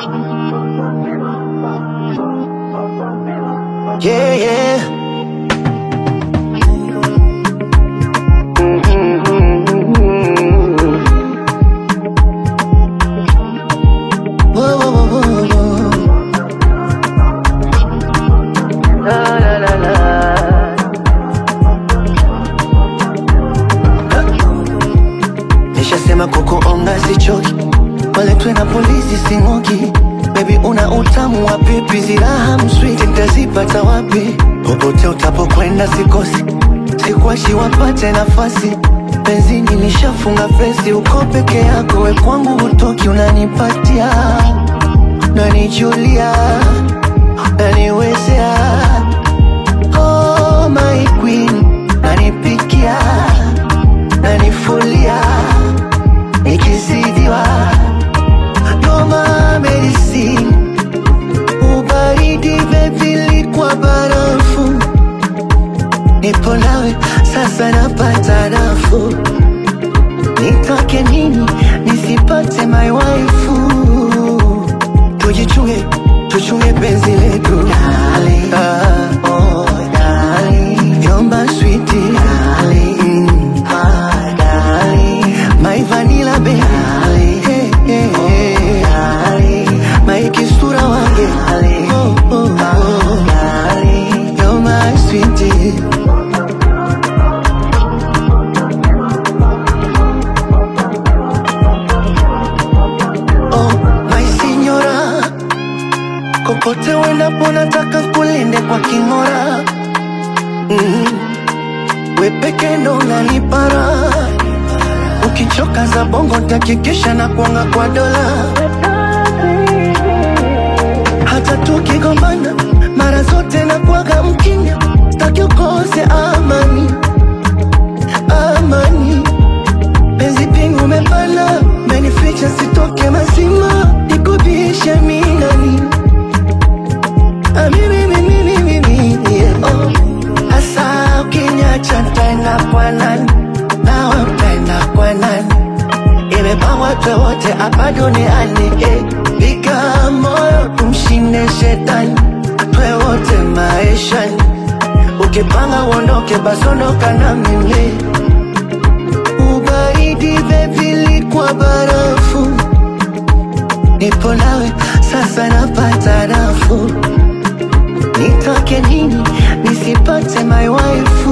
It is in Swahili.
Yeah, yeah. Whoa, whoa, whoa, whoa, whoa. La, la, la, la. Nishasema kukuonga sichoki, waletwe na polisi sing'oki. Baby una utamu wa pipi, ziraha msweet nitazipata wapi? Popote utapokwenda sikosi, sikuachi wapate nafasi. Benzini nishafunga fesi, uko peke yako, we kwangu hutoki. Unanipatia, unanijulia, unaniwezea. Oh my queen, unanipikia, unanifulia, nikizidiwa noma medicine. Ubaridi baby likwa barafu, nipo nawe sasa napata nafuu. Nitake nini nisipate my waifu? Tujichunge, tuchunge penzi letu darling. Oh darling, you're my sweetie darling. Darling, my vanilla baby darling. Hey, hey, hey. Darling, my kisura wange darling. Oh, oh, oh, darling, you're my sweetie. Kokote uendapo nataka kulinde kwa king'ora. We peke ndo unanipara, ukichoka za bongo ntakikisha na kuanga kwa dola. Hata tukigombana mara zote na kuaga mkimya, staki ukose amani, amani. Penzi pingu umepana, menificha sitoke mazima, nikubishe minani. Asa ukiniacha ntaenda kwa nani? Nawe utaenda kwa nani? Imepangwa wote hapa duniani. Piga moyo tumshinde shetani, twe wote maishani. Ukipanga uondoke basi ondoka na mimi. Ubaridi baby likwa barafu, nipo nawe sasa napata nafuu. Nitake nini nisipate my wife?